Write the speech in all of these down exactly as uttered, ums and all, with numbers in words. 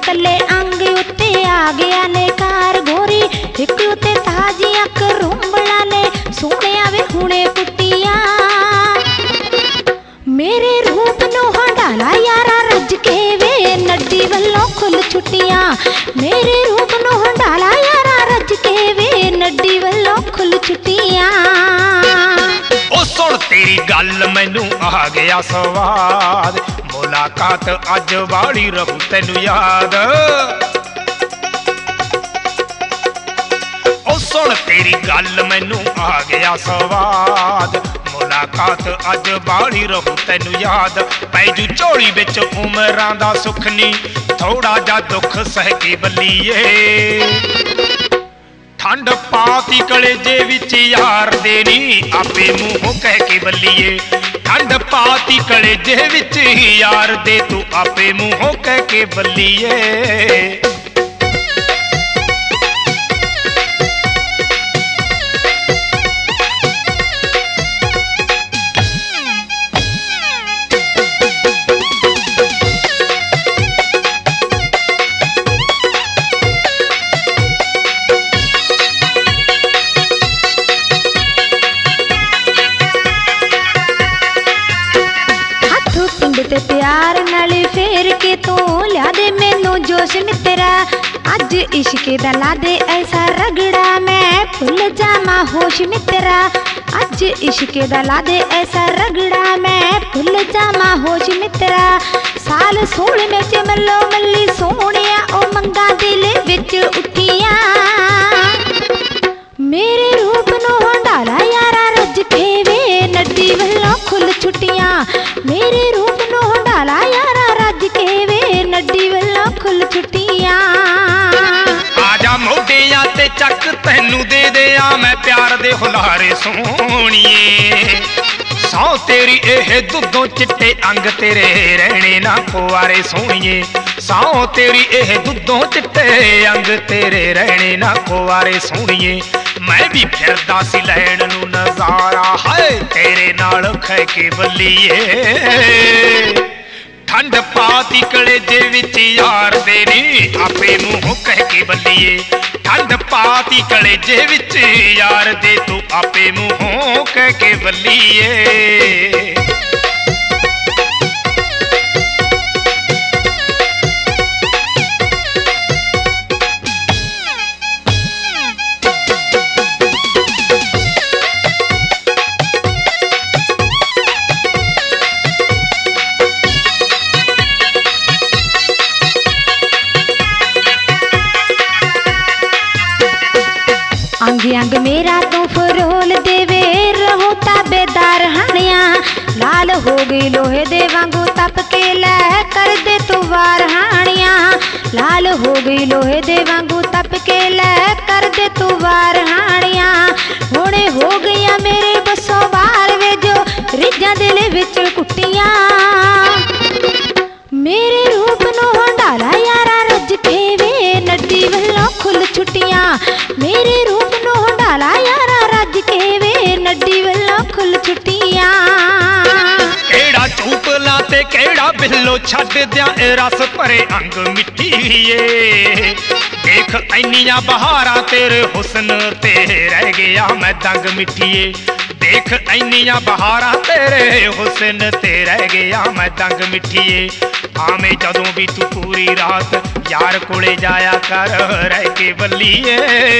कले अंग उत्ते आ गया ने कार गोरी एक उत्ते ताजी अक रुंबला ने सोहणिया वे हुणे पुट्टियां मेरे रूप नो हंडाला यारा रज के वे नड्डी वल्लों खुल छुट्टियां मेरे रूप नो हंडाला यारा रज के वे नड्डी वल्लों खुल छुट्टियां ओ सुन तेरी गल मैनू आ गया स्वाद मुलाकात अज वाली रहू तैनू याद ओ सुन तेरी गल मैनू आ गया स्वाद मुलाकात अज वाली रहू तैनू याद पैजू झोली विच उमरां दा सुख नी थोड़ा जा दुख सह के बल्लीए ठंड पाती कलेजे विच यार दे नी आपे मूंहों कह के बल्लीए ठंड पाती कलेजे विच यार दे तू आपे मूंहों कह के बल्लीए ते प्यार नाल फेर के तू लिया दे मैनू जोश मित्रा अज इश्के दा ला दे ऐसा रगड़ा मैं भुल जावां होश मित्रा अज इश्के दा ला दे ऐसा रगड़ा मैं भुल जावां होश मित्रा साल सोल में च मल्लो मल्ली सोहणिया ओ मंगा दिल विच उठियां मेरे रूप नो हंडाला यारा रज के वे नड्डी वल्लों खुल छुट्टियां मेरे रूप नो हंडाला यारा रज के वे नड्डी वल्लों खुल छुट्टियां आजा मोढियां ते चक तैनू दे दिया मैं प्यार दे हुलारे सोहणिए सौ तेरी एह दुद्धों चिट्टे अंग तेरे रहने ना कुआरे सोहणिए सौ तेरी एह दुद्धों चिट्टे अंग तेरे रहने ना कुआरे सोहणिए मैं भी फिरदा सी लैण नू नजारा हाय तेरे नाल खै के बल्लीए ठंड पाती कलेजे विच यार दे नी आपे मूंहों कह के बल्लीए ठंड पाती कलेजे विच यार दे तू आपे मूंहों कह के बल्लीए अंग अंग मेरा तू फरोल देवे रहो ताबेदार हानिया लाल हो गई लोहे दे वांगू तप के लै कर दे तू वार हानिया लाल हो गई लोहे दे वांगू तप के लै कर दे तू वार हानिया हुणे हो गईया मेरे बसों वार वे जो रिजा दिल विच कुट्टियां मेरे रूप नो हंडाला यारा रज के वे नड्डी वल्लों खुल छुट्टियां मेरे रूप नो हंडाला यारा रज के वे नड्डी वल्लों खुल छुट्टियां केड़ा चूपला ते केड़ा बिल्लो छड्ड दियां ए रस भरे अंग मिट्टीए देख ऐनियां बहारां तेरे हुस्न ते रह गया मैं दंग मिट्टीए देख ऐनियां बहारां तेरे हुस्न ते रह गया मैं दंग मिट्टीए आमे जदों भी तू पूरी रात यार कोले जाया कर रह के बल्लीए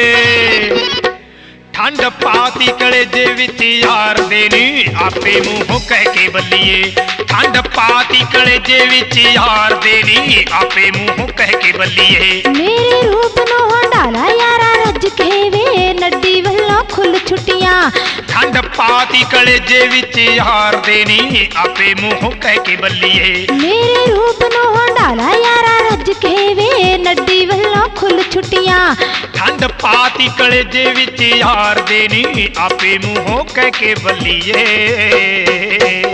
ठंड पाती कलेजे विच यार दे नी आपे मूंहों कह के बल्लीए ठंड पाती कलेजे विच यार दे नी आपे मूंहों कह के बल्लीए मेरे रूप नो हंडाला यारा रज के वे नड्डी वल्लों खुल छुट्टियां ठंड पाती कलेजे विच यार दे नी आपे मूंहों कह के बल्लीए मेरे रूप नो हंडाला यारा रज के वे नड्डी वल्लों खुल छुट्टियां ठंड पाती कलेजे विच यार दे नी आपे मूंहों कह के बल्लीए।